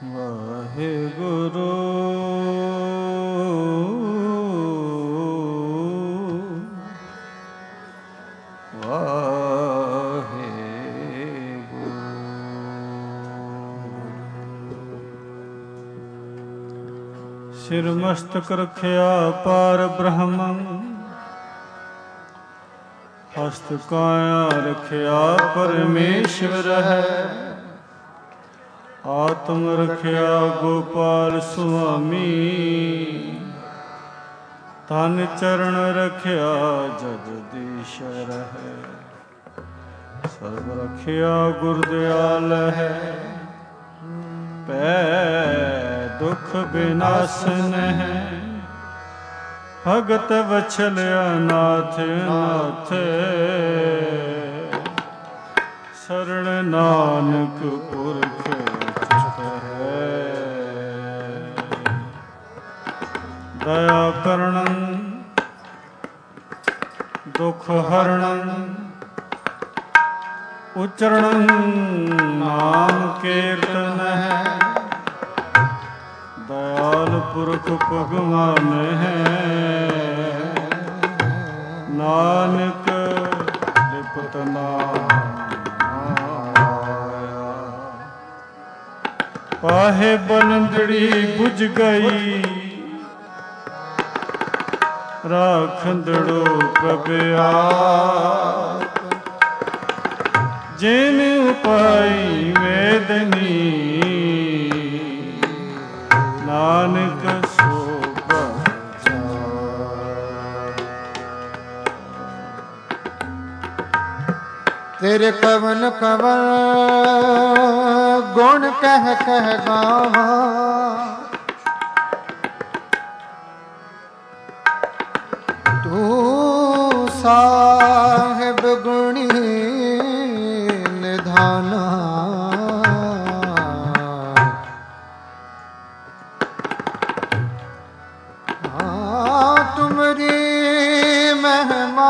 ਵਾਹਿਗੁਰੂ ਸਿਰ ਮਸਤਕ ਰਖਿਆ ਪਾਰ ਬ੍ਰਹਮੰ, ਹਸਤ ਕਾਇਆ ਰਖਿਆ ਪਰਮੇਸ਼ਵਰ ਹੈ। ਆਤਮ ਰਖਿਆ ਗੋਪਾਲ ਸੁਆਮੀ, ਤਨ ਚਰਨ ਰਖਿਆ ਜਗਦੀਸ਼ਰ ਹੈ। ਸਰਬ ਰਖਿਆ ਗੁਰਦਿਆਲ ਹੈ, ਪੈ ਦੁਖ ਬਿਨਾਸਨ ਹੈ। ਭਗਤ ਵਛਲਿਆ ਨਾਥ ਨਾਥ, ਸਰਣ ਨਾਨਕ ਪੁਰਖ ਚਿਤ ਹੈ। ਦਇਆ ਕਰਣੰ ਦੁਖ ਹਰਣੰ, ਉਚਰਣੰ ਨਾਮ ਕੀਰਤਨ ਹੈ। ਦਇਆਲ ਪੁਰਖ ਭਗਵਾਨ ਹੈ, ਨਾਨਕ ਲਿਪਤ ਨਾਮ ਆਇਆ। ਪਾਹੇ ਬਲੰਦੜੀ ਬੁਝ ਗਈ, ਰਾਖੰਦੜੋ ਪ੍ਰਭ ਆਪ। ਜਿਨ ਉਪਾਈ ਵੇਦਨੀ, ਨਾਨਕ ਸੋ ਬਚਾਇਆ। ਤੇਰੇ ਕਵਨ ਕਵਨ ਗੁਣ ਕਹਿ ਕਹਿ ਗਾਵਾਂ, ਤੂੰ ਸਾਹਿਬ ਗੁਣੀ ਨਿਧਾਨਾ। ਤੁਮਰੀ ਮਹਿਮਾ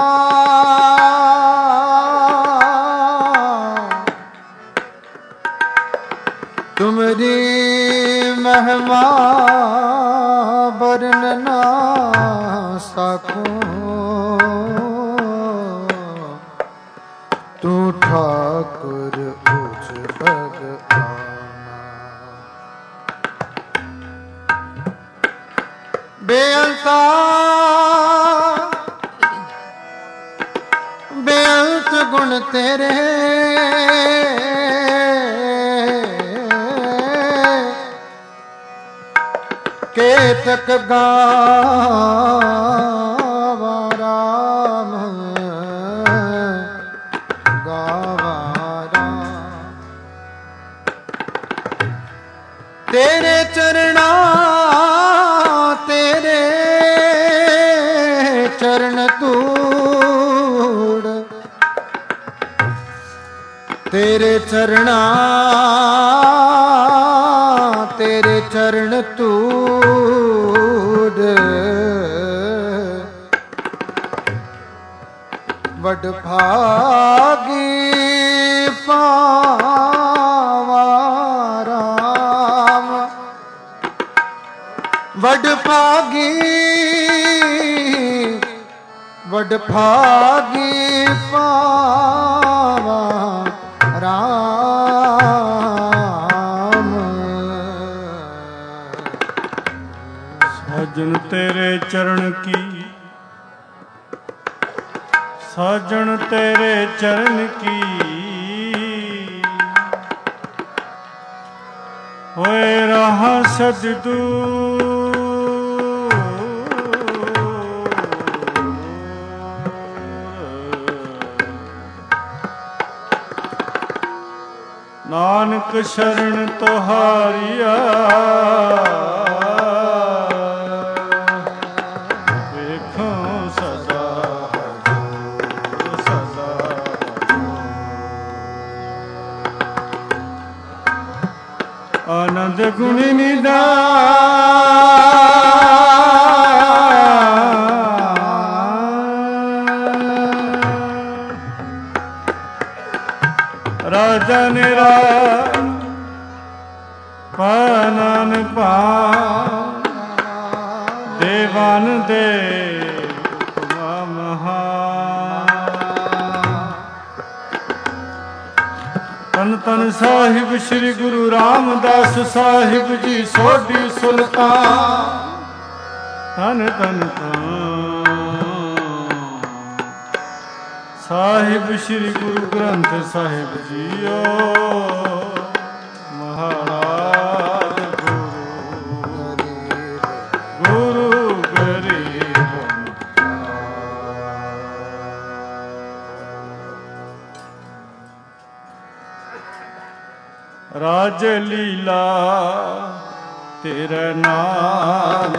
ਤੁਮਰੀ ਮਹਿਮਾ ਵਰਨ ਨਾ ਸਕੂੰ। ਤੂੰ ਠਾਕੁਰ ਉਚ ਭਗਵਾਨਾ। ਬੇਅੰਤਾ ਬੇਅੰਤ ਗੁਣ ਤੇਰੇ, ਕੇਤਕ ਗਾਵਾਂ ਰਾਮ ਗਾਵਾਂ ਰਾਮ। ਤੇਰੇ ਚਰਣਾ ਤੇਰੇ ਚਰਨ ਧੂੜ, ਤੇਰੇ ਚਰਣਾ ਤੇਰੇ ਚਰਨ ਧੂੜ। ਵਡ ਭਾਗੀ ਪਾਵਾ ਰਾਮ, ਵਡ ਭਾਗੀ ਵਡ ਭਾਗੀ ਪਾਵਾ ਰਾਮ। ਸਾਜਨ ਤੇਰੇ ਚਰਨ ਕੀ, ਸਾਜਣ ਤੇਰੇ ਚਰਨ ਕੀ, ਹੋਏ ਰਾਹ ਸਜਦੂ। ਨਾਨਕ ਸ਼ਰਨ ਤੁਹਾਰੀਆ, ਆਨੰਦ ਗੁਣ ਨਿਧਾਨ। ਰਾਜਾ ਨਿਰਾ ਪਨਨ ਪਾਨ ਦੇਵਨ ਦੇ ਉਪਮਾ ਮਹਾਨ। ਤਨ ਤਨ ਸਾਹਿਬ ਸ੍ਰੀ ਗੁਰੂ ਰਾਮਦਾਸ ਸਾਹਿਬ ਜੀ ਸੋਢੀ ਸੁਲਤਾਨ। ਤਨ ਤਨ ਸਾਹਿਬ ਸ੍ਰੀ ਗੁਰੂ ਗ੍ਰੰਥ ਸਾਹਿਬ ਜੀਓ ਮਹਾਰਾਜ ਗੁਰੂ ਗਰੀਬ। ਰਾਜ ਲੀਲਾ ਤੇਰੇ ਨਾਮ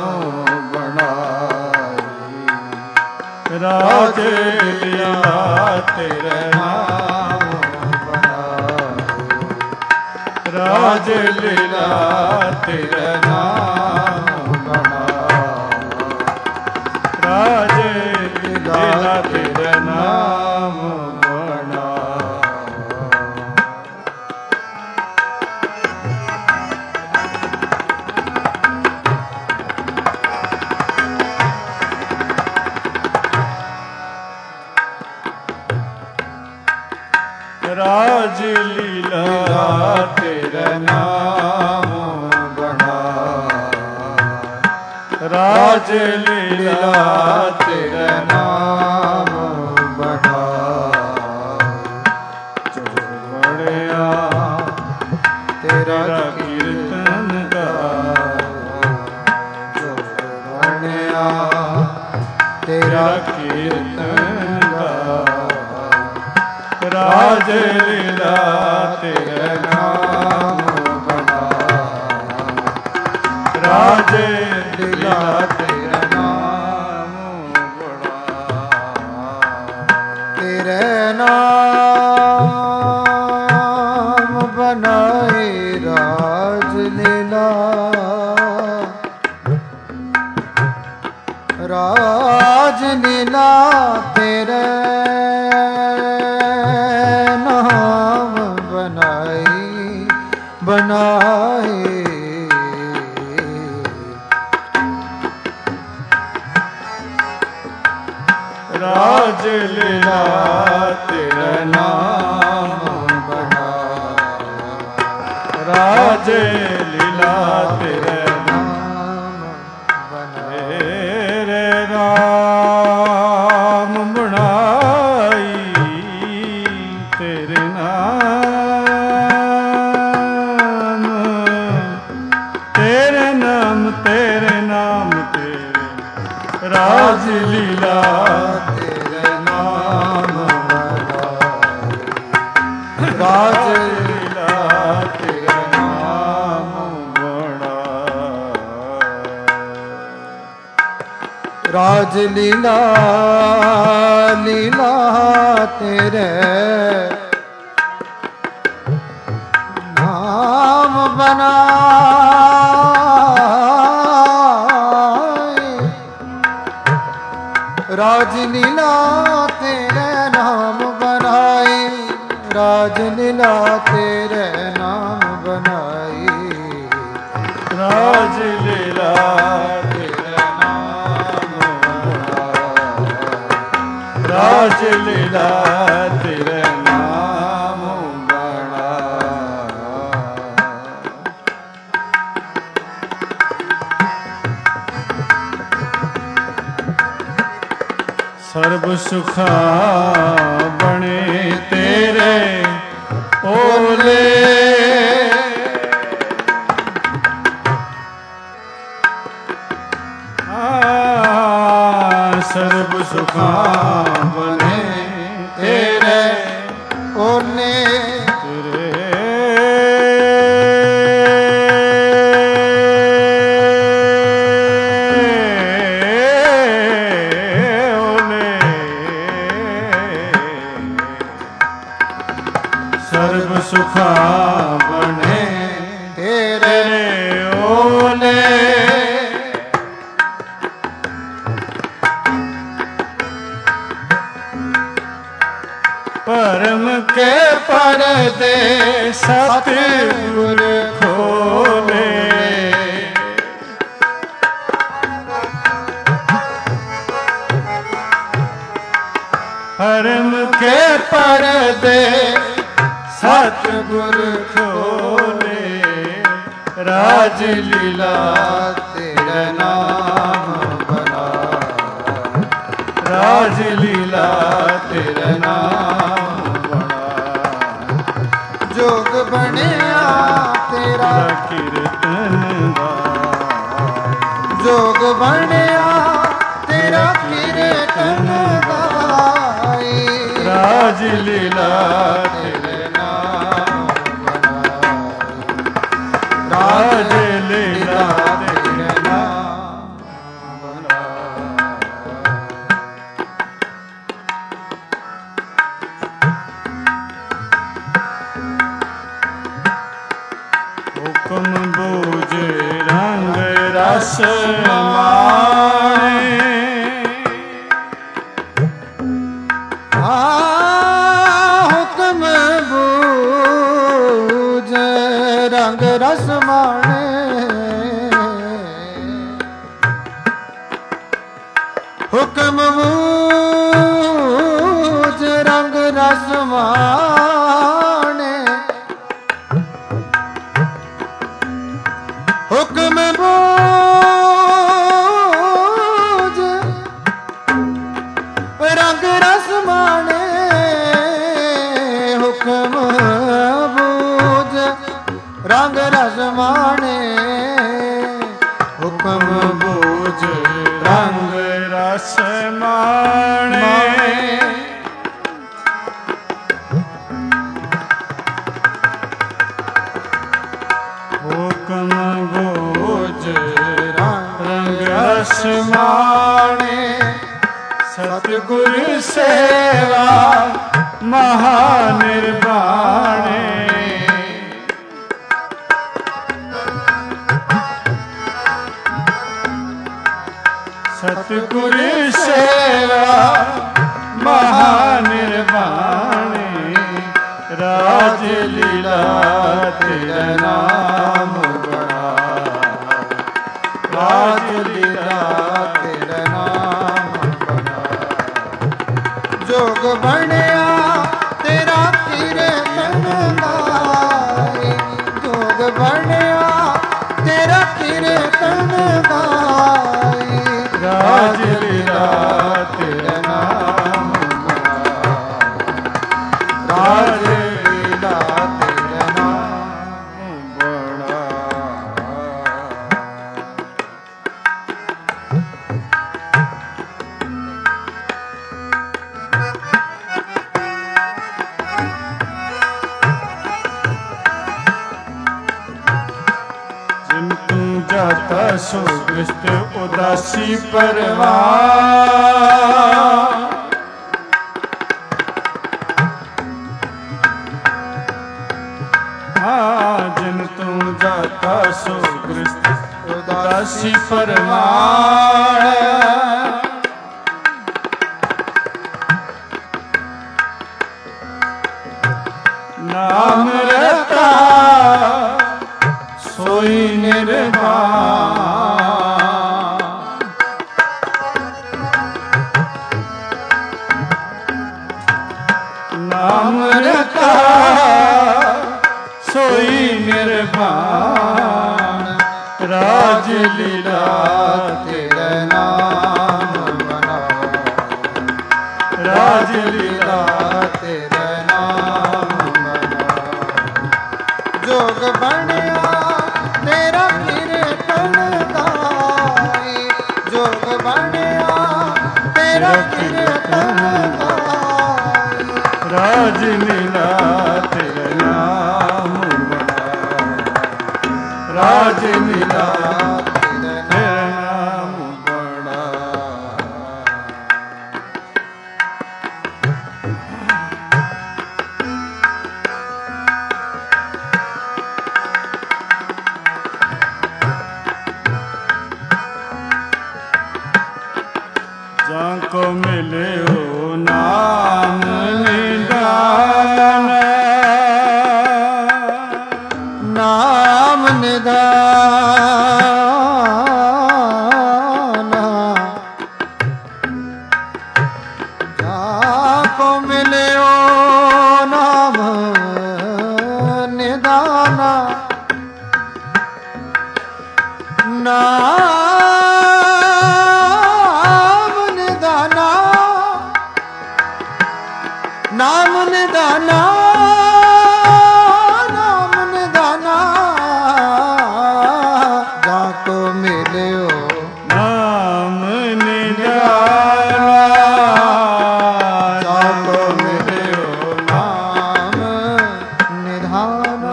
ਬਣਾਈ। ਰਾਜ ਲੀਲਾ ਤੇਰੇ ਨਾਮ ਬਣਾਈ। ਰਾਜ ਲੀਲਾ ਤੇਰੇ ਨਾਮ ਬਣਾਈ। ਰਾਜ ਲੀਲਾ ਤੇਰੇ ਨਾਮ ਰਾਜ ਲੀਲਾ ਤੇਰਾ ਨਾਮ ਬਣਾਈ। ਰਾਜ ਲੀਲਾ ਤੇਰਾ ਨਾਮ ਬਣਾਈ। ਜੋ ਬੜਿਆ ਤੇਰਾ ਕੀਰਤਨ ਗਾਇਆ। ਜੋ ਬੜਿਆ ਤੇਰਾ ਕੀਰਤਨ ਗਾਇਆ। ਰਾਜ ਲੀਲਾ ਤੇਰਾ ਨਾਮ ਬਣਾਈ। ਰਾਜ ਲੀਲਾ ਤੇਰਾ ਨਾਮ ਬਣਾਈ। ਤੇਰੇ ਨਾਮ ਬਣਾਏ ਰਾਜ ਲੀਲਾ। ਰਾਜ ਲੀਲਾ ਤੇਰੇ ਬਣਾਏ। ਰਾਜ ਲੀਲਾ ਤੇਰਾ ਨਾਮ ਬਣਾਈ। ਰਾਜ ਲੀਲਾ ਤੇਰਾ ਨਾਮ ਬਣਾਈ। ਰੇ ਰਾਮ ਬਣਾਈ ਤੇਰੇ ਨਾਮ। ਤੇਰੇ ਨਾਮ ਤੇਰੇ ਨਾਮ ਤੇਰੇ। ਰਾਜ ਲੀਲਾ ਤੇਰੇ ਨਾਮ ਬਣਾਈ। ਰਾਜ ਲੀਲਾ ਤੇਰੇ ਨਾਮ ਬਣਾਈ। ਰਾਜ ਲੀਲਾ ਲੀਲਾ ਤੇਰੇ ਨਾਮ ਬਣਾਏ। ਰਾਜ ਲੀਲਾ ਤੇਰੇ ਨਾਮ ਬਣਾਏ। ਰਾਜ ਲੀਲਾ ਤੇਰੇ ਨਾਮ ਬਣਾਈ। ਰਾਜ ਲੀਲਾ ਤੇਰੇ ਨਾਮ ਬਣਾਈ। ਰਾਜ ਲੀਲਾ ਤੇਰੇ ਨਾਮ ਬਣਾਈ। ਸਰਬ ਸੁਖਾ ਬਣੇ ਤੇਰੇ ਓਲੇ। ਸਰਬ ਸੁਖਾ ਬਣੇ ਤੇਰੇ ਓਲੇ। ਤੇਰੇ ਓਲੇ। ਸਰਬ ਸੁਖਾ ਬਣੇ ਤੇਰੇ ਓਲੇ। ਭਰਮ ਕੇ ਪਰਦੇ ਸਤਿਗੁਰ ਖੋਲੇ। भरम के पर्दे सतगुर खोले, राज लीला तेरे नाम बना, राज लीला तेरे नाम बना। जोग बनिया तेरा कीर्तन जोग बनिया तेरा कीर्तन गाई, राज लीला तेरे नाम बनाई, राज लीला तेरे नाम बनाई। हुक्म बूझे रंग रस माणे, हुक्म बूझ रंग रस माणे, हुक्म बूझ रंग रस माणे, हुक्म बूझ रंग रस माणे, हुक्म बूझ रंग रस माणे, हुक्म बूझ रंग रस माणे। हुक्म बूझ रंग रस माणे, सतगुर सेवा महानिर्वाणे। सतगुर सेवा महानिर्वाणे, राज लीला तेरा नाम बड़ा, राज लीला तेरा नाम बना। जोग बनिया तेरा कीर्तन गाई, जोग बनिया तेरा कीर्तन गाई, राज लीला तेरा नाम बना, राज लीला तेरा नाम बना। जिन तू जाता सो गृहस्थ उदासी परवान, जिन तू जाता सो गृहस्थ उदासी परवान। नाम रता सोई निर्वाण, नाम रता सोई निर्वाण, राज लीला तेरा नाम बना, राज लीला तेरा नाम बना। जोग बनिया तेरा कीर्तन गाई, जोग बनिया तेरा कीर्तन गाई, राज लीला तेरा नाम बड़ा, राज लीला तेरा नाम बड़ा। जाको मिले हो नाम निदान, नाम निदान, जाको ਨਾਮ ਨਿਦਾਨਾ, ਨਾਮ ਨਿਦਾਨਾ, ਨਾਮ ਨਿਦਾਨਾ, ਜਾ ਕੋ ਮਿਲਿਓ ਨਾਮ ਨਿਦਾਨਾ, ਜਾ ਕੋ ਮਿਲਿਓ ਨਾਮ ਨਿਧਾਨਾ।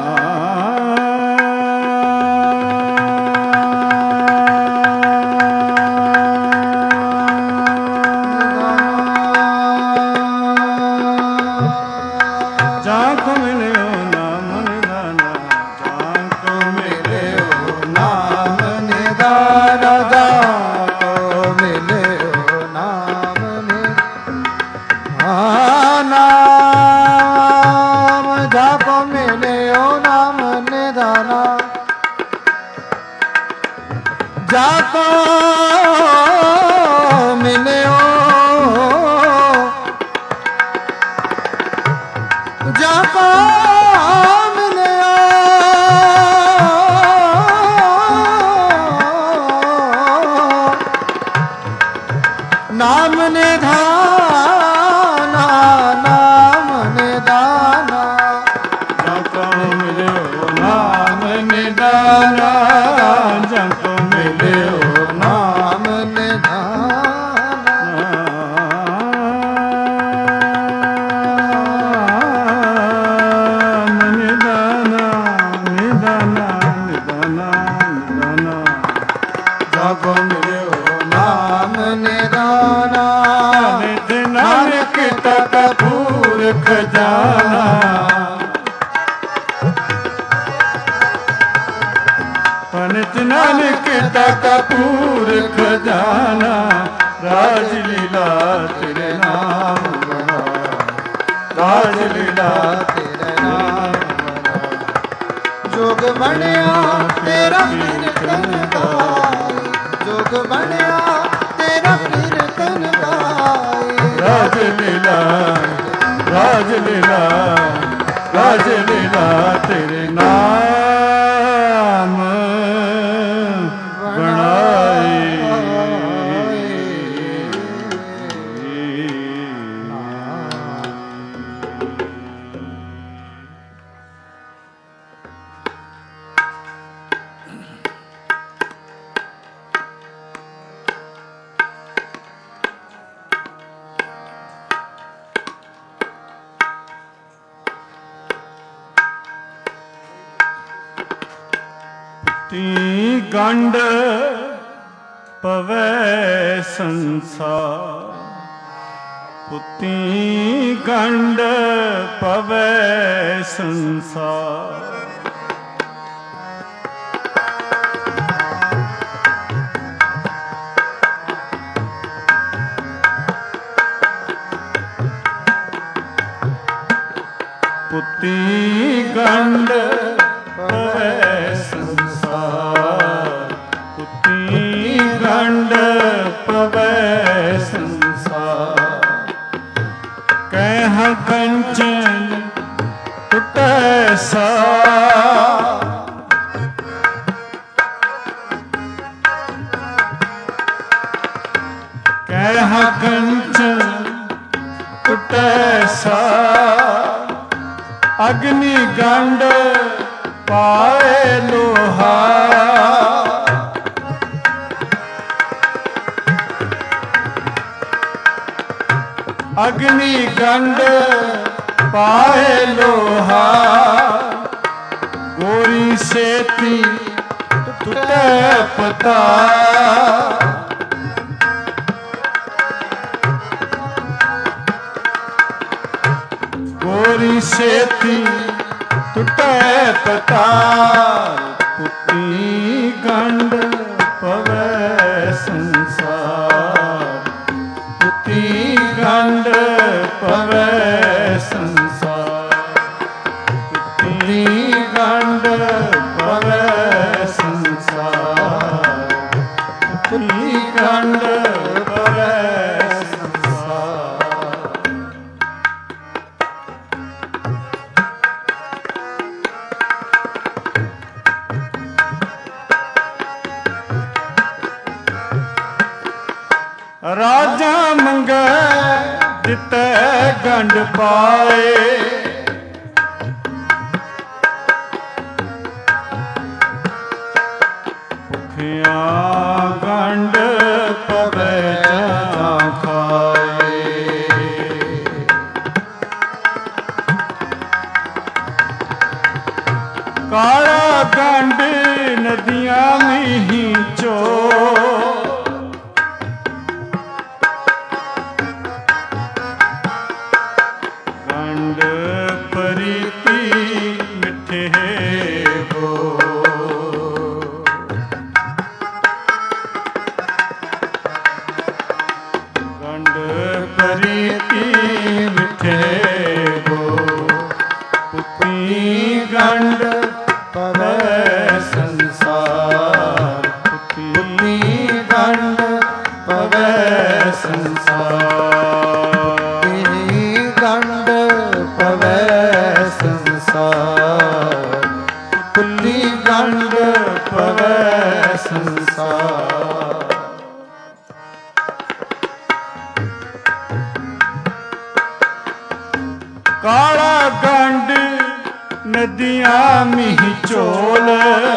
ਜਾ ਕੋ ਮਿਲਿਓ ਨਾਮ ਨਿਦਾਨਾ, ਜਾ ਕੋ ਮਿਲਿਓ ਨਾਮ ਨਿਦਾਨਾ, ਜਾ ਕੋ ਮਿਲਿਓ ਨਾਮ ਨਾਮ, ਜਾ ਕੋ ਮਿਲਿਓ ਨਾਮ ਨਿਦਾਨਾ, ਜਾ ਕੋ ਮਿਲਿਓ, ਜਾ ਕੋ ਮਿਲਿਓ ਨਾਮ ਨਿਧਾਨਾ, ਨਾਮ ਨਿਧਾਨਾ, ਜਾ ਕੋ ਮਿਲਿਓ ਨਾਮ ਨਿਦਾਨਾ, ਜਾ ਕੋ ਮਿਲਿਓ ਨਾਮ ਨਿਧਾਨਾ। ਨਾਮ ਨਿਦਾਨਾ, ਨਿਦਾਨਾ, ਨਿਦਾਨਾ, ਨਿਦਾਨਾ, ਜਾ ਕੋ ਮਿਲਿਓ ਨਾਮ ਨਿਦਾਨਾ, ਨਿਤ ਨਾਨਕ ਤਕ ਪੂਰ ਖਜ਼ਾਨਾ, ਨਿਤ ਨਾਨਕ ਤਕ ਪੂਰ ਖਜ਼ਾਨਾ, ਰਾਜ ਲੀਲਾ ਤੇਰੇ ਨਾਮ ਬਣਾ, ਰਾਜ ਲੀਲਾ ਤੇਰੇ ਨਾਮ ਬਣਾ, ਜੋਗ ਬਣਿਆ ਤੇਰਾ ਕੀਰਤਨ ਗਾਏ, ਜੋਗ ਬਣਿਆ ਤੇਰਾ ਕੀਰਤਨ ਗਾਏ, ਰਾਜ ਲੀਲਾ, ਰਾਜ ਲੀਲਾ, ਰਾਜ ਲੀਲਾ ਤੇਰੇ ਨਾਮ ਬਣਾਈ। ਤੀ ਗੰਢ ਪਵੈ ਸੰਸਾਰ, ਪੁੱਤੀ ਗੰਢ ਪਵੈ ਸੰਸਾਰ, ਪੁੱਤੀ ਗੰਢ ਪਵੈ ਸੰਸਾਰ, ਪੁੱਤੀ ਗੰਢ ਪਵੈ ਸੰਸਾਰ, ਕਹਿ ਕੰਚਨ ਟੁਟੈ ਸਾਰ, ਕਹਿ ਕੰਚਨ ਟੁਟੈ ਸਾਰ, ਅਗਨੀ ਗੰਢ ਪਾਏ ਲੋਹਾ, ਅਗਨੀ ਗੰਢ ਪਾਏ ਲੋਹਾ, ਗੋਰੀ ਸੇਤੀ ਟੁਟੈ ਪਤਾ, ਗੋਰੀ ਸੇਤੀ ਟੁਟੈ ਪਤਾ, ਪੁੱਤੀ ਗੰਢ ਪਵੈ ਸੰਸਾਰ, ਪੁੱਤੀ ਗੰਢ ਪਵੈ ਸੰਸਾਰ, ਪੁੱਤੀ ਗੰਢ ਪਵੈ ਸੰਸਾਰ, ਪੁੱਤੀ ਗੰਢ ਪਵੈ ਸੰਸਾਰ। ਰਾਜਾ ਮੰਗੈ ਦਿੱਤੈ ਗੰਢ ਪਾਏ। ਭੁਖਿਆ ਗੰਢ ਪਵੈ ਜਾਂ ਖਾਏ। ਕਾਲਾ ਗੰਢ ਨਦੀਆਂ ਮੀਂਹ ਚੋ ਗੰਢ ਪਰੀਤੀ ਮਿੱਠੇ ਹੋ। ਗੰਢ ਪਰੀਤੀ ਮਿੱਠੇ ਹੋ। ਪੁੱਤੀ ਗੰਢ ਪਵੈ ਸੰਸਾਰ। ਪੁੱਤੀ ਗੰਢ ਪਵੈ ਸੰਸਾਰ। ਪੁੱਤੀ ਗੰਢ ਪਵੈ ਸੰਸਾਰ। ਪੁੱਤੀ ਗੰਢ ਪਵੈ ਸੰਸਾਰ। ਕਾਲਾ ਗੰਢ ਨਦੀਆਂ ਮੀਂਹ ਝੋਲ।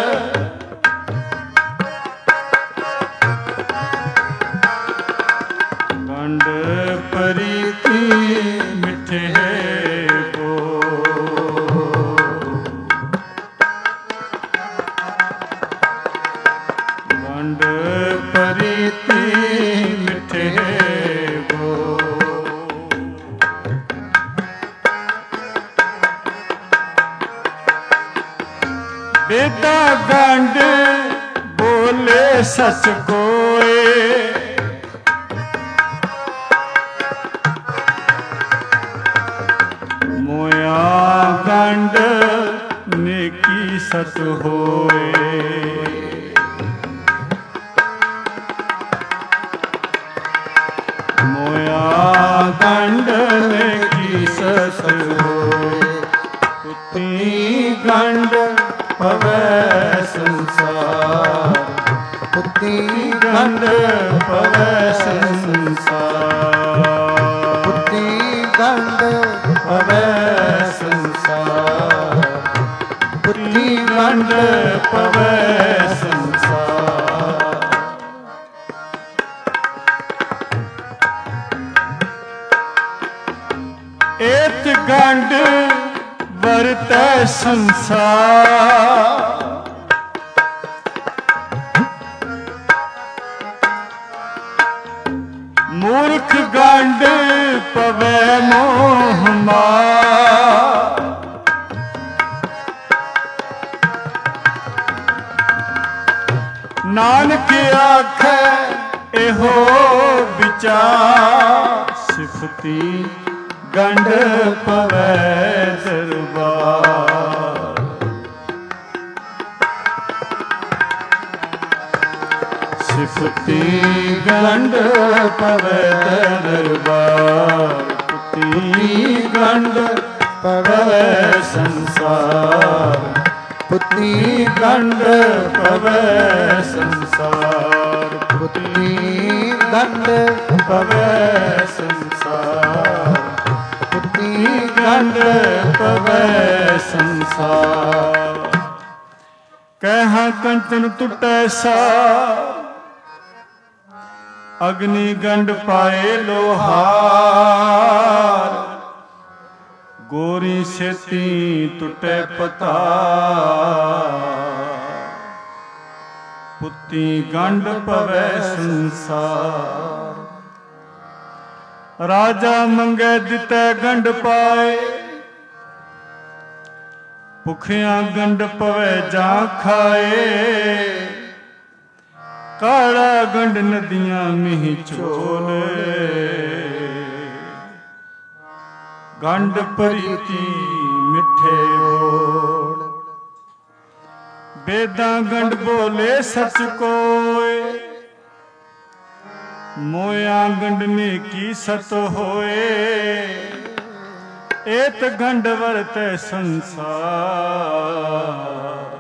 ਗੰਢ ਪਰੀਤੀ ਮਿੱਠੇ ਹੋ। ਗੰਢ ਪਰੀਤੀ ਮਿੱਠੇ ਹੋ। ਬੇਦਾ ਗੰਢ ਬੋਲੇ ਸੱਚ ਕੋਏ। ਮੋਇਆ ਗੰਢ ਨੇਕੀ ਸਤ ਹੋਏ। ਮੋਇਆ ਗੰਢ ਨੇਕੀ ਸਤ ਹੋਏ। ਪੁੱਤੀ ਗੰਢ ਪਵੈ ਸੰਸਾਰ। ਪੁੱਤੀ ਗੰਢ ਪਵੈ ਸੰਸਾਰ। ਪੁੱਤੀ ਗੰਢ ਪਵੈ ਸੰਸਾਰ। ਪੁੱਤੀ ਗੰਢ ਪਵੈ ਸੰਸਾਰ। ਏਤ ਗੰਢ ਵਰਤੈ ਸੰਸਾਰ। ਮੂਰਖ ਗੰਢ ਪਵੈ ਮੋਹ ਮਾਰ। ਨਾਨਕ ਆਖੈ ਇਹੋ ਵਿਚਾਰ। ਸਿਫਤੀ ਗੰਢ ਪਵੈ ਦਰਬਾਰ। ਸਿਫਤੀ ਗੰਢ ਪਵੈ ਦਰਬਾਰ। ਪੁੱਤੀ ਗੰਢ ਪਵੈ ਸੰਸਾਰ। ਪੁੱਤੀ ਗੰਢ ਪਵੈ ਸੰਸਾਰ। ਪੁੱਤੀ ਗੰਢ ਪਵੈ ਸੰਸਾਰ। ਪੁੱਤੀ ਗੰਢ ਪਵੈ ਸੰਸਾਰ। ਕਹਿ ਕੰਚਨ ਟੁੱਟੈ ਸਾਰ। ਅਗਨੀ ਗੰਢ ਪਾਏ ਲੋਹਾਰ। ਗੋਰੀ ਛੇਤੀ ਟੁੱਟੈ ਪਤਾ। ਪੁੱਤੀ ਗੰਢ ਪਵੈ ਸੰਸਾਰ। ਰਾਜਾ ਮੰਗੈ ਦਿੱਤੈ ਗੰਢ ਪਾਏ। ਭੁਖਿਆ ਗੰਢ ਪਵੈ ਜਾਂ ਖਾਏ। ਕਾਲਾ ਗੰਢ ਨਦੀਆਂ ਮੀਂਹ ਝੋਲ। ਗੰਢ ਪਰੀਤੀ ਮਿੱਠੇ ਬੋਲ। ਬੇਦਾਂ ਗੰਢ ਬੋਲੇ ਸੱਚ ਕੋਏ। ਮੋਇਆ ਗੰਢ ਨੇਕੀ ਸਤ ਹੋਏ। ਏਤ ਗੰਢ ਵਰਤੈ ਸੰਸਾਰ।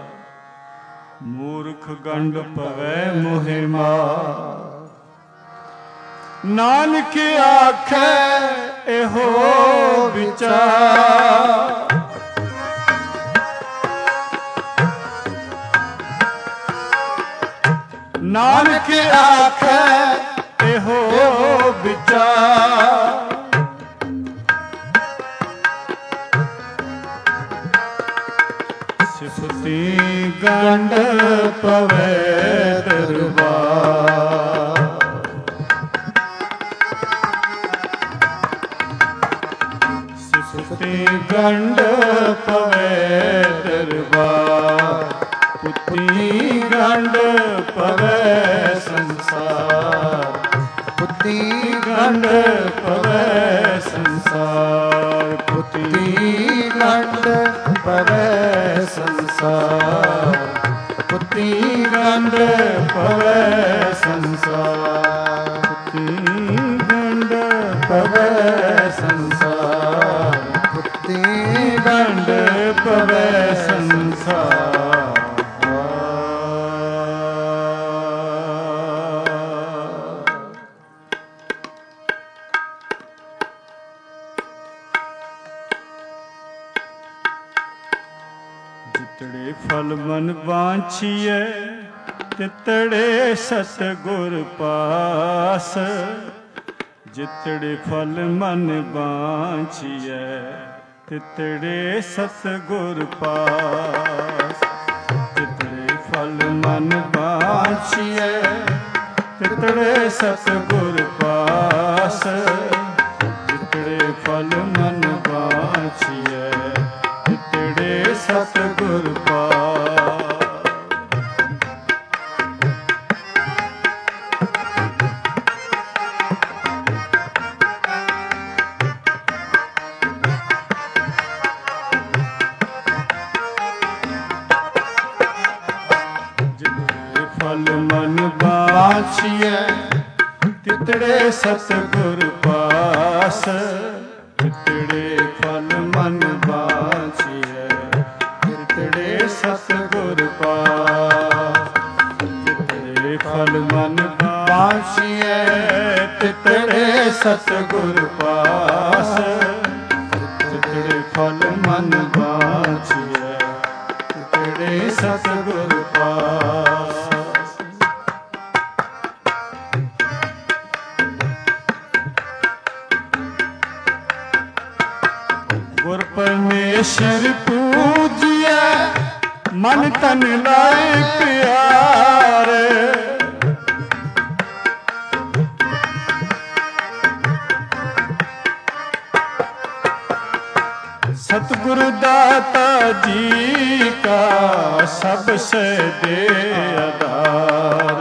ਮੂਰਖ ਗੰਢ ਪਵੈ ਮੋਹਿ ਮਾਰ। नानक आखे एहो विचार। नानक आखे एहो विचार। सिफती गंढ पवे दरबार। सिफती गंढ पवे दरबार। पुती गंढ पवे संसार। पुती गंढ पवे संसार। पुती गंढ पवे संसार। पुती गंढ पवे संसार। पुती गंढ पवे संसार। पुती गंढ पवे संसार। जितड़े फल मन बांछिए तितड़े सतगुर पास। जितड़े फल मन बांछिए तितड़े सतगुर पास। जितड़े फल मन बांछिए तितड़े सतगुर पास। जितड़े फल मन बांछिए तितड़े सतगुर पास। जितड़े फल मन बांछिए तितड़े सतगुर पास। तितड़े फल मन बांछिए तितड़े सतगुर पास। तितड़े फल मन बांछिए तितड़े सतगुर पास। तितड़े फल मन बांछिए तितड़े सतगुर पास। गुर परमेश्वर पूजिए मन तन लाए प्यारे। सतगुरु दाता जी का सबसे दे आधार।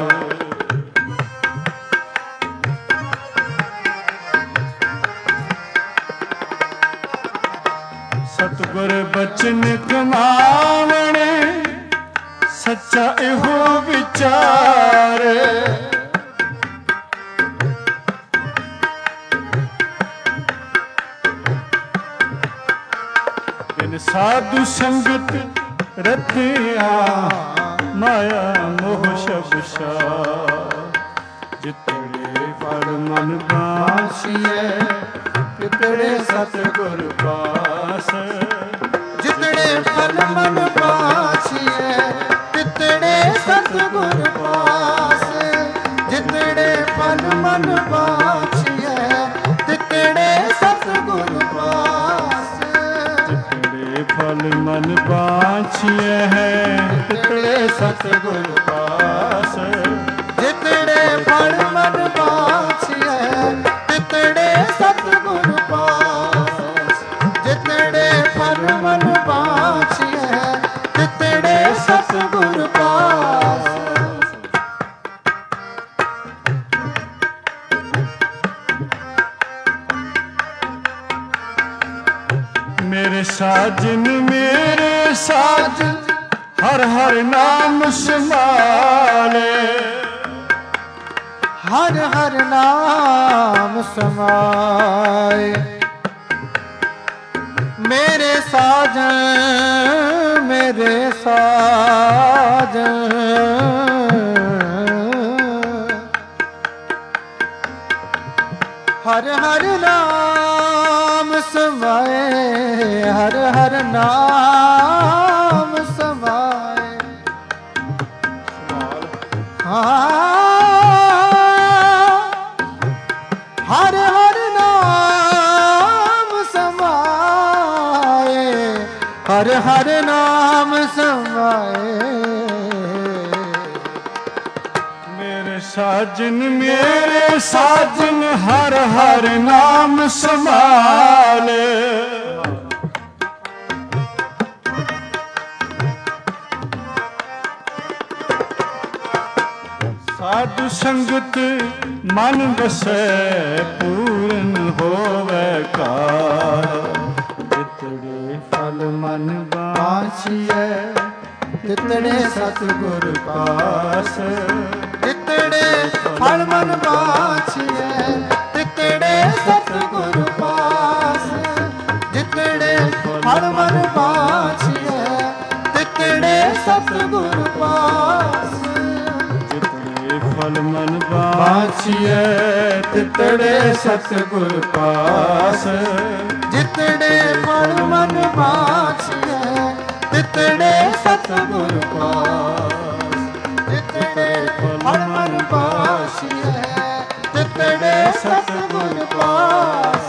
सतगुर बचन कमावणे सच्चा एहो विचार। बिन साधु संगत रतिया माया मोह शबशा। जितड़े फल मन बांछिए तितड़े सतगुर पास। जितड़े फल मन बांछिए तितड़े सतगुर पास। जितड़े फल मन बांछिए तितड़े सतगुर पास। जितड़े फल मन बांछिए तितड़े सतगुर पास। जितड़े फल मन बांछिए तितड़े सतगुर पास। जितड़े फल मन बांछिए तितड़े सतगुर पास। मेरे साजन हर हर नाम समाले। हर हर नाम समाए मेरे साजन हर हर नाम समाए, हर हर नाम समाए। हर हर नाम समाए, हर हर नाम समाए। मेरे साजन हर हर नाम संभाले। साधु संगत मन बसै पूर्ण होवे कार। जितड़े फल मन बाछिए तितड़े सतगुर पास। तितड़े फल मन बाछिए तितड़े सतगुर पास। जितड़े फल मन बाछिए तितड़े सतगुर पास। फल मन बाछिए तितड़े सतगुर पास। जितड़े फल मन बाछिए तितड़े सतगुर पास। जितड़े फल मन बाछिए तितड़े सतगुर पास।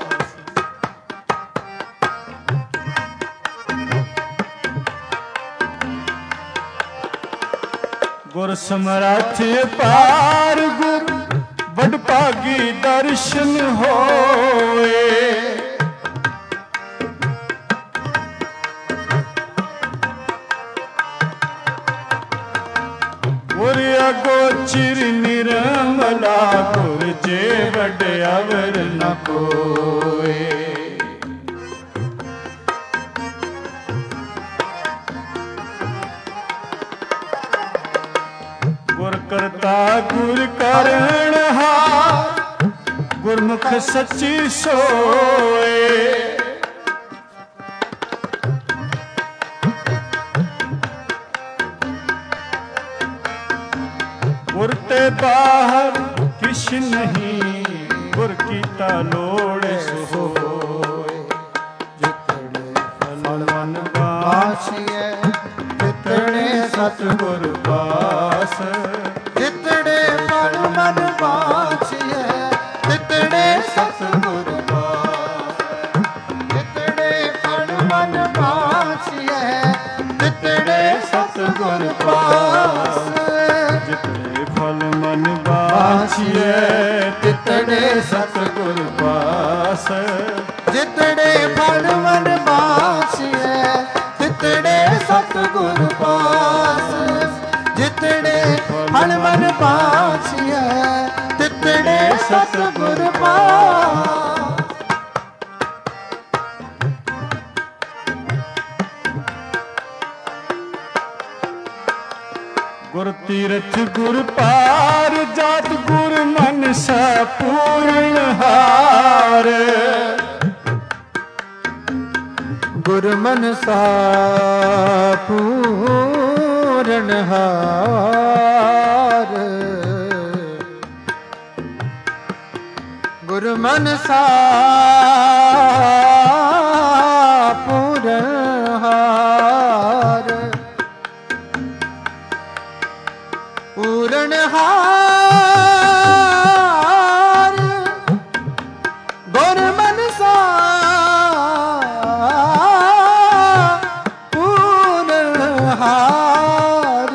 गुर समरथ पार गुर बड़ भागी दर्शन होए। गुर अगोचर निर्मला गुर जे बड़ अवर न कोए। गुर करता गुर करणहार गुरमुख सच्ची सोए। गुर ते बाहर किश नहीं गुर कीता लोड़ सो होए। जितड़े फल मन बाछिए तितड़े सतगुर पास। जितड़े फल मन बाछिए तितड़े सतगुर पास। जितड़े फल मन बाछिए तितड़े सतगुर पास। जितड़े फल मन बाछिए तितड़े सतगुर पास। जितड़े फल मन बाछिए तितड़े सतगुर पास। जितड़े फल मन बाछिए तितड़े सतगुर पास। गुर तीरथ गुर पार जात गुर मन सा पूर्ण हार। गुर मन सा पूर्ण हार। गुर मन सा पूर्ण हार। पूर्ण हार गुर मन सा पूर्ण हार।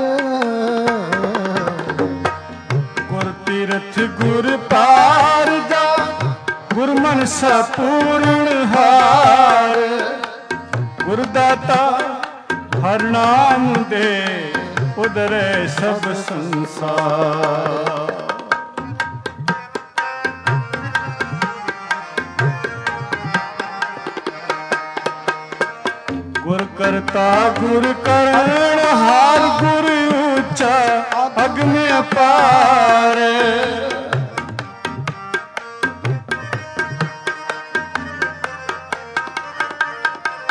गुर तीरथ गुर पार जा गुर मन सा पूर्ण हार। गुरदाता हर नाम दे उदरे सब संसार। गुर करता गुर करणहार गुर ऊंचा अग्न अपार।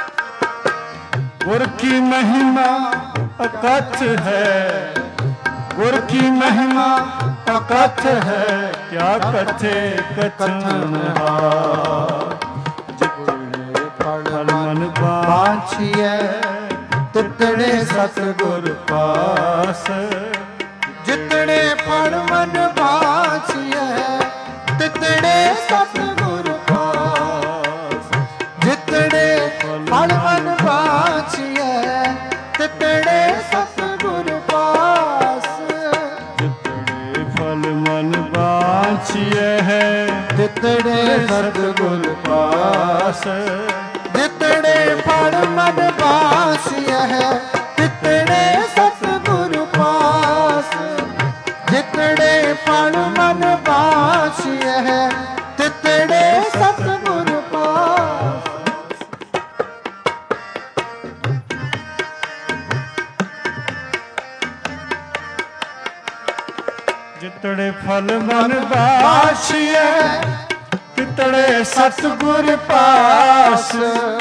गुर की महिमा अकथ है गुर की महिमा अकथ है, क्या कथे कथन हार। जितने फल मन बांछिए तितने सतगुर पास। जितने फल मन बांछिए तितने सतगुर पास। जितने फल मन बांछिए तितने सतगुर पास। जितने फल मन बांछिए है तितने सतगुर पास। जितने फल मन बांछिए है तितने सतगुर पास। जितने फल मन बांछिए है तितने सतगुर पास। जितने फल मन बांछिए तितने सतगुर पास।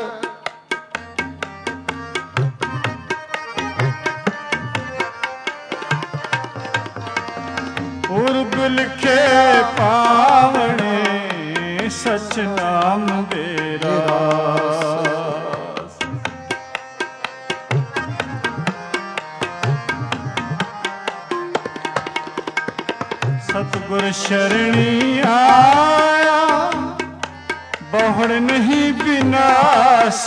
पूर्व लिखे पावने सच नाम बेरा। सतगुर शरणी आया बहुड़ नहीं विनाश।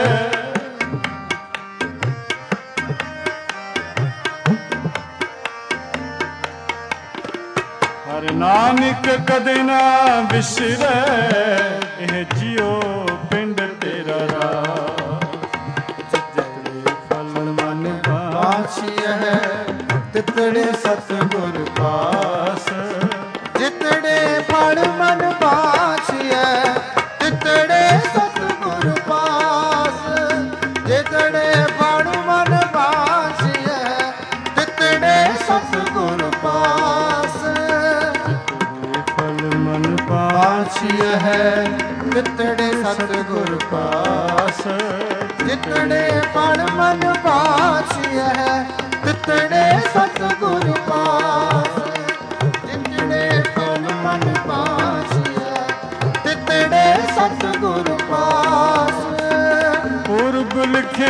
हर नानक कदे ना विसरे एह जियो पिंड तेरा राज। जितने फल मन बांछिए है तितने सतगुर पास। जितने फल मन बांछिए तितने सतगुर पास। जितने फल मन बांछिए तितने सतगुर पास। फल मन बांछिए है तितने सतगुर पास। जितने फल मन बांछिए है तितने सतगुर पास। जितने फल मन बांछिए तितने सतगुर पास। पूर्व लिखे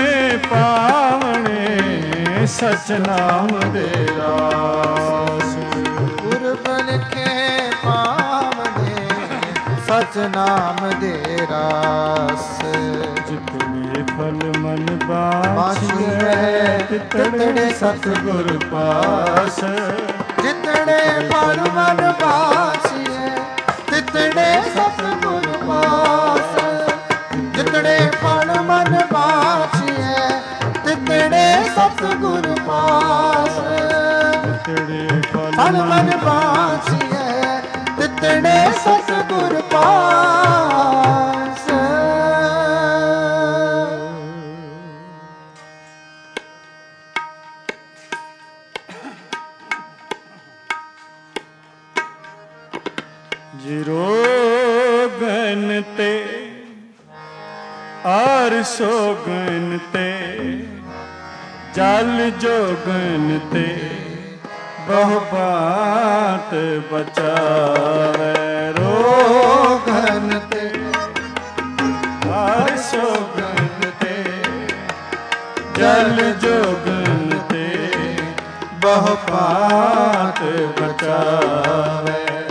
पावने सच नाम दे रास। पूर्व लिखे पावने सच नाम दे रास। जितने फल मन बांछिए बांछिए तितने सतगुर पास। जितने फल मन बांछिए तितने सतगुर पास। जितने फल मन बांछिए तितने सतगुर पास। तितने फल मन बांछिए तितने सतगुर पास। जिरोगन ते आर सोगन ते जल जोगन ते बहु बात बचावे। रोगन ते आर सोगन ते जल जोगन ते बहु बात बचावे।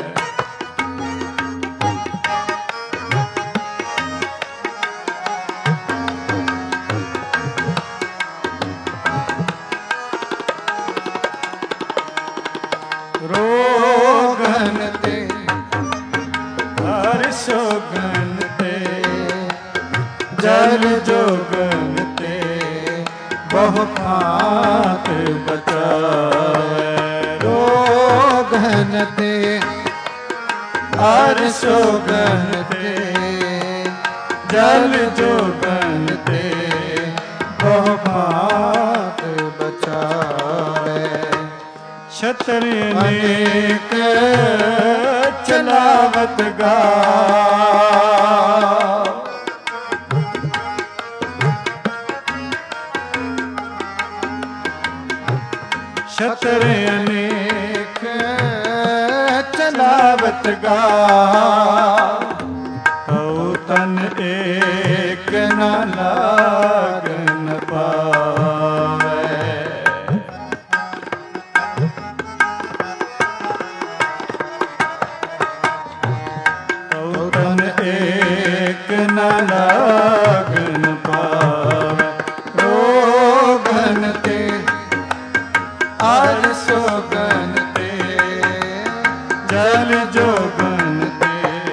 रोगन ते हर सोगन ते जल जोगन ते बहु भात बचावे। रोगन ते हर सोगन ते जल जोगन ते बहु भात बचावे। छतर अनेक चलावत गा। अख्तर अनेक चलावत गा तन एक न लागन पावे तन एक न लागन पावे रोगन ते आज सोगन ते जल जोगन ते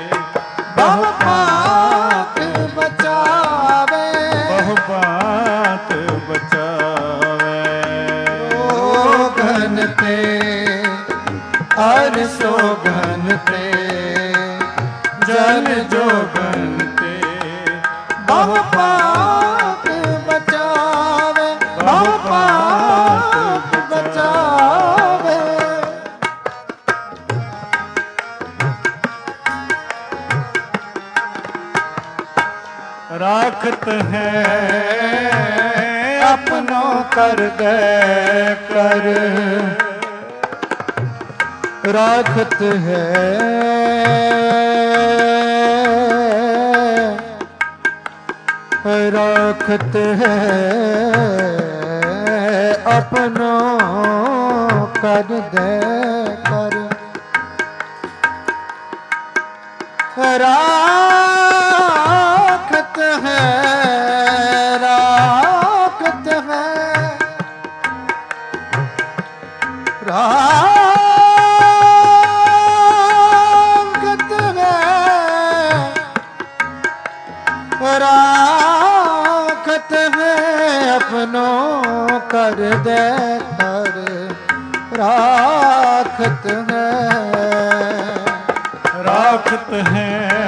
बहुपात बचावे बहुपात बचावे रोगन ते हर सोगन ते जल जोगन ते बहुपात बचावे बहुपात बचावे राखत है अपनों कर दे कर राखत है राखत है अपनों कर दे कर राखत है राखत है राखत है राखत है अपनों कर दे कर राखत है राखत है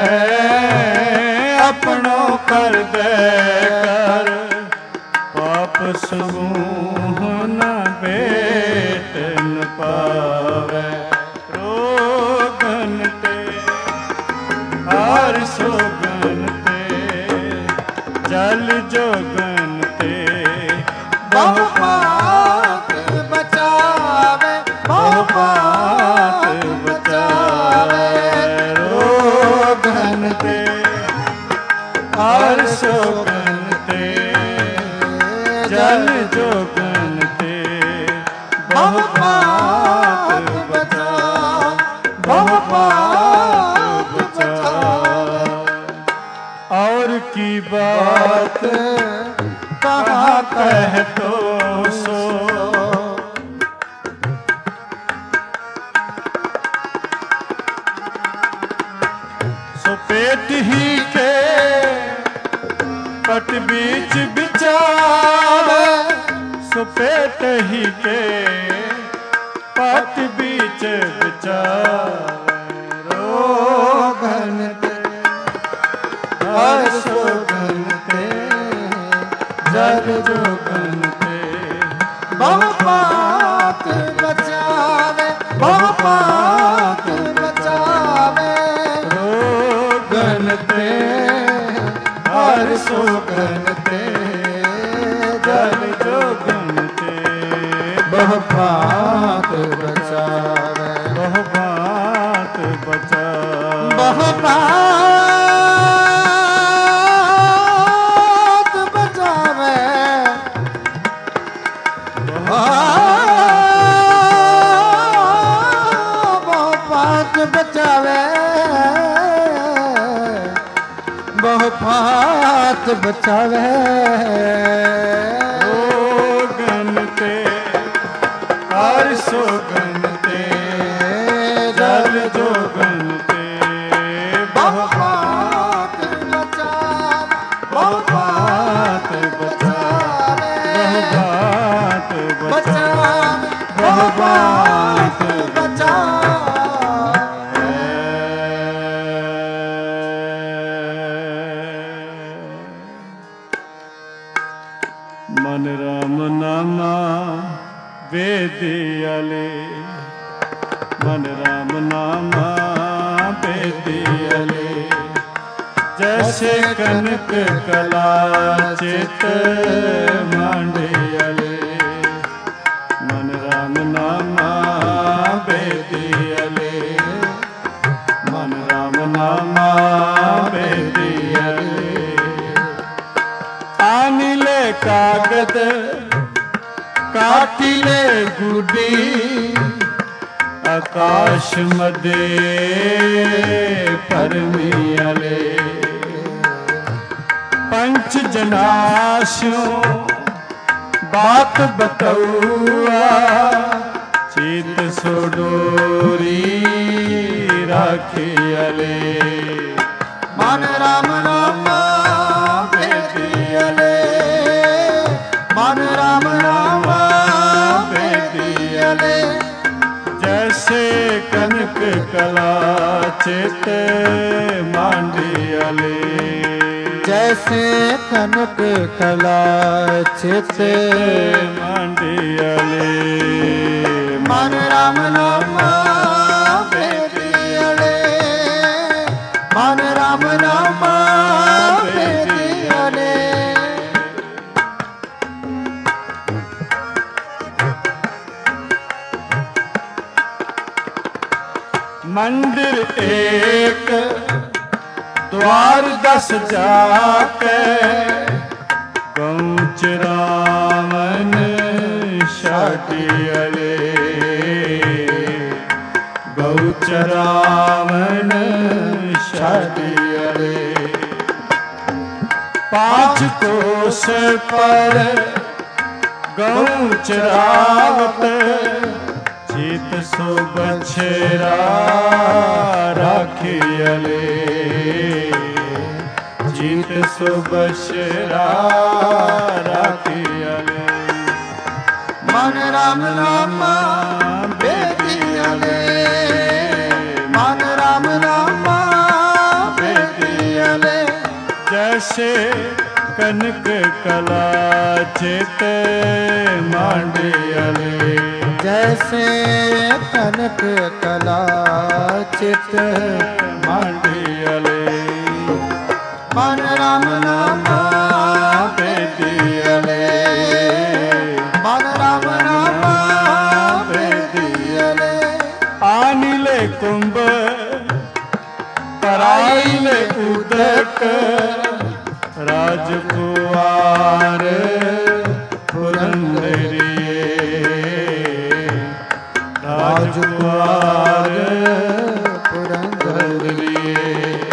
अपनों कर दे कर पाप समूह न बेटन पावे रोगन ते हर सोगन ते जल जोगन ते बहुपात बचावे बहुपात बचावे रोगन ते हर सोगन ते जल जोगन ते बहुपात बचा बहुपात बचा और की बात कहाँ कह तो सो पेट ही के पट बीच बिचावे सुपेट ही के पट बीच बिचावे रोगन ते हर सोगन ते जल जोगन ते बहुपात बचावे बहुपात बचावे रोगन ते हर सोगन ते जल जोगन ते बहुपात बचावे बहुपात बचा बहुपात बचावे बहुपात बचावे बहुपात बचावे रोगन ते हर सोगन ते जल जोगन ते बहुपात बचावे बहुपात बचावे बहुपात बचावे बहुपात बचावे मन राम नामा वेदियाले मन राम नामा वेदियाले जैसे कनक कला चित मांडियाले मन राम नामा ਕਾਸ਼ ਮਦੇ ਪਰਮੀਅਲੇ ਪੰਚ ਜਨਾਸ਼ਿਓ ਬਾਤ ਬਤਉਆ ਚੀਤ ਸੋ ਡੋਰੀ ਰਾਖਿਅਲੇ ਮਨ ਰਾਮ ਨਾਮਾ ਬੇਦੀਅਲੇ ਮਨ ਰਾਮ ਨਾਮਾ ਬੇਦੀਅਲੇ ਜੈਸੇ ਕਨਕ ਕਲਾ ਚਿਤ ਮਾਂਡੀਅਲੇ ਜੈਸੇ ਕਨਕ ਕਲਾ ਚਿਤ ਮਾਂਡੀਅਲੇ ਮਨ ਰਾਮ ਨਾਮਾ ਬੇਦੀਅਲੇ ਮਨ ਰਾਮ ਨਾਮਾ ਬੇਦੀਅਲੇ ਮੰਦਿਰ ਏਕ द्वार 10 जाके गौ चरावन छाटियले गौ चरावन छाटियले पाँच कोस पर गौ चरावत चीत सो बछरा राखियले चीत सो बछरा राखियले मन राम नामा बेदियले मन राम नामा बेदियले जैसे कनक कला चित मांडियले जैसे कनक कला चित मांडियले मन राम नामा बेदियले मन राम नामा बेदियले आनिले कुंभ पराइले उदक राजकुमार पुरंदरिये राजकुमार पुरंदरिये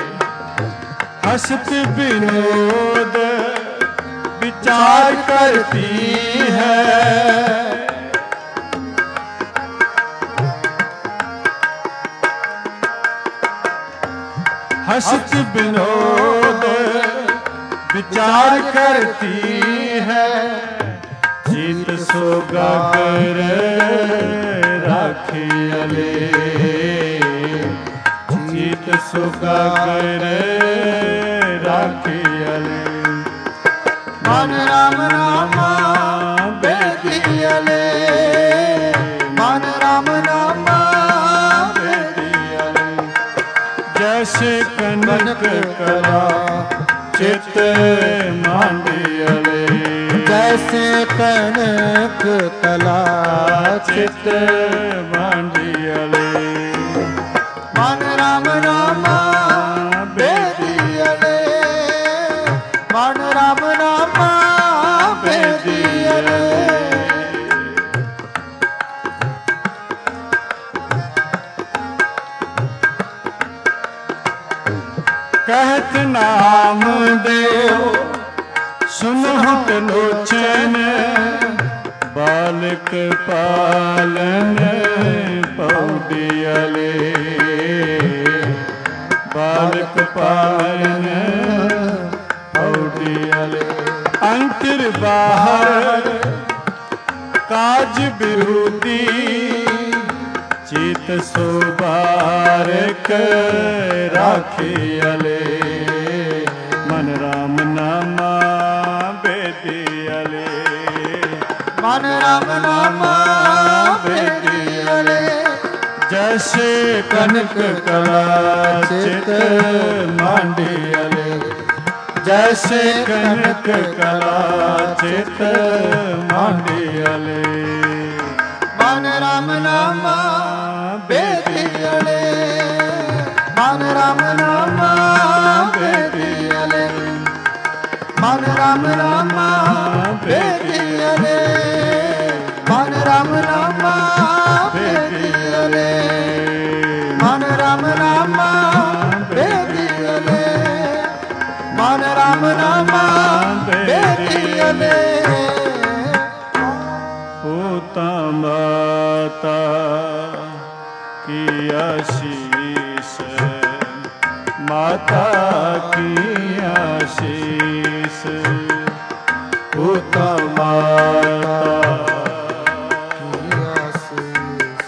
हसत विनोद विचार करती है हसत विनोद विचार करती है चीत सो गागर राखियले चीत सो गागर राखियले मन राम नामा बेदियले मन राम नामा बेदियले जैसे कनक कला चित मांडियले जैसे कनक कला चित मांडियले मन राम नामा बेदियले मन राम नामा बेदियले कहत नाम देव सुनहुत लोचन बालक पालन पौदियले बालक पालन पौदियले अंतर बाहर काज विरोधी चीत सो बारक राखियले मन राम नामा बेदियले मन राम नामा बेदियले जैसे कनक कला चित मांडियले जैसे कनक कला चित मांडियले मन राम नामा बेदियले मन राम नामा बेदियले मन राम नामा बेदियले मन राम नामा बेदियले मिले पूता माता की आशीष, माता की आशीष, पूता माता की आशीष,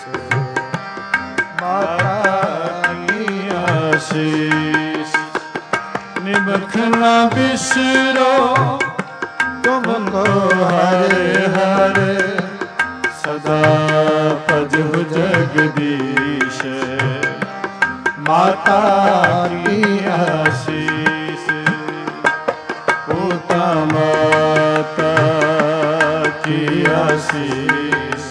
माता की आशीष। निमखना बिसरो तुमको हरे हरे, सदा भजहु जगदीश, माता की आशीष, पूता माता की आशीष,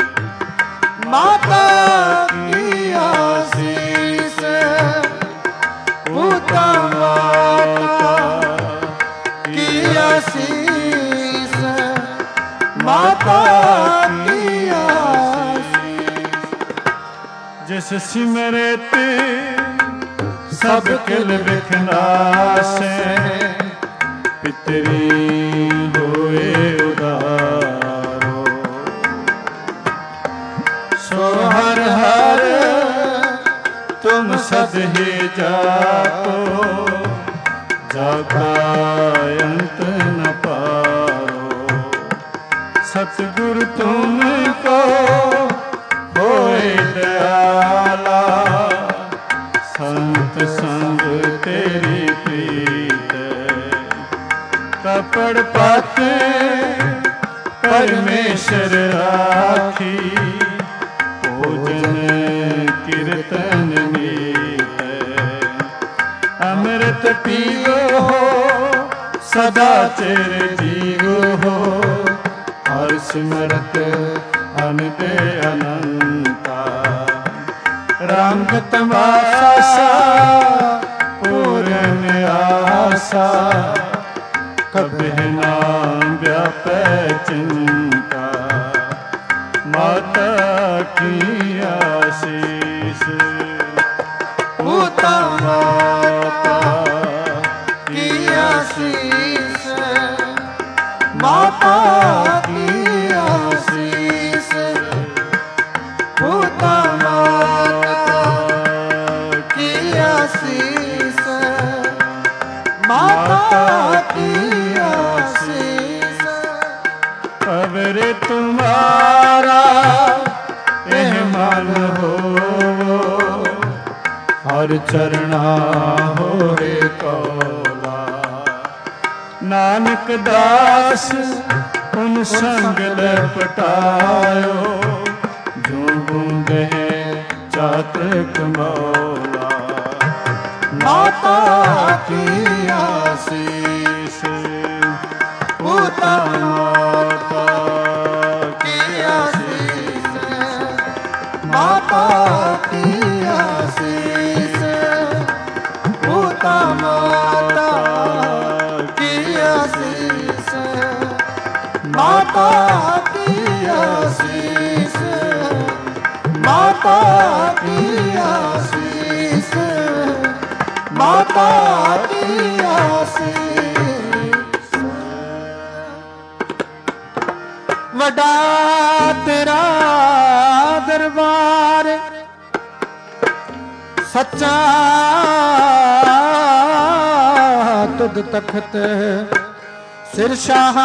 माता की आशीष, पूता माता की आशीष, माता की आशीष। जिस सिमरत सब किल बिखनासे, पितरी होए उदारो, सो हर हर तुम सदहि जाको, जाका अंत न पारो। सतगुरु तुमको होए दयाला, संत संग तेरी प्रीत, कपड़ पाते परमेश्वर राखी, भोजन कीर्तन मीत, अमृत पीवो हो सदा चिर जीवो हो, हर सिमरत अनंत अनंता। रंग तमाशा पूर्ण आशा, कभी नाम व्यापै चिंता, माता की आशीष, पूता माता की आशीष, माता की आशीष, पूता माता की आशीष, माता की आशीष। अवर तुम्हारा एह मन हो, हर चरणा होए कौला। नानक दास उन संग लपटायो, जो बूंदे चातक मौला। माता की आशीष, पूता माता की आशीष, माता की आशीष, पूता माता की आशीष, माता की आशीष, माता की आशीष, माता की आशीष। वड्डा तेरा दरबार, सच्चा तुद तखत, सिर शाह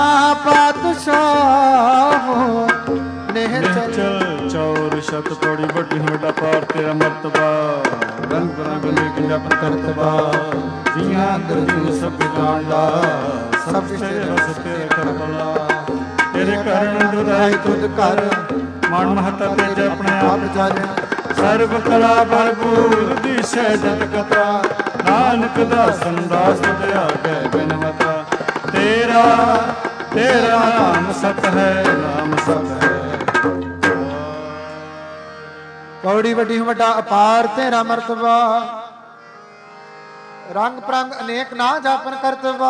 पातशाह, नेह चल चौर शत पौड़ी बड़ी वड्डा पार तेरा मर्तबा, रंग बिरंग नेक जप करतबा। जियां अंदर तू सब जाणदा, सब तेरे बस तेरे कर भला। तेरे करण दुराई तुद कर, मन महता तेज अपने आप जाने। सर्व कला भरपूर दिशे जत कथा, नानक दासन दास दया गै बिनवता। तेरा तेरा नाम सत है, नाम सत है। पौड़ी वड्डी वड्डा अपार तेरा मर्तबा, रंग प्रंग अनेक ना जापन करतबा।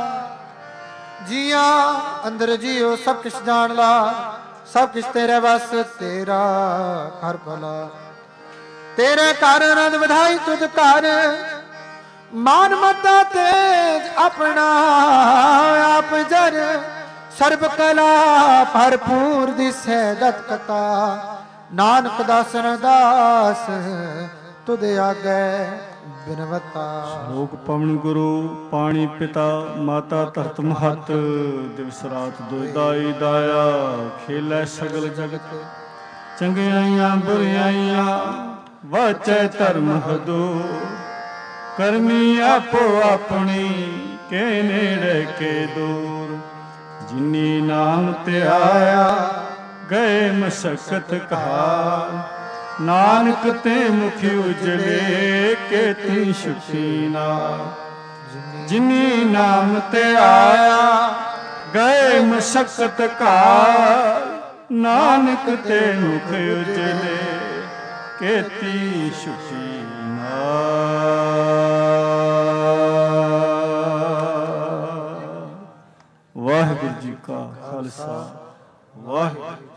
जिया अंदर जियो सब किश जान ला, सब किश तेरे बस तेरा कर भला। तेरे घर आनंद बधाई तुद कर, मान मता तेज अपना आप जर सर्ब कला भरपूर दिसै दत कथा नानक दासन दास तुद आगे बिनवता। श्लोक पवन गुरु पाणी पिता माता धरत महत दिवस रात दुदाई दाया खेलै सगल जगत चंगियाइयां बुरियाइयां वाचै धर्म हदूर करमी आपो अपनी के नेड़े के दूर जिनी नाम ते आया गए मशक्कत कहार नानक ते मुखी उजले के ती शुकीना जिनी नाम ते आया गए मशक्कत कहार नानक ते मुख उजले के ती शुकीना। वाहिगुरू जी का खालसा वाहिगुरू।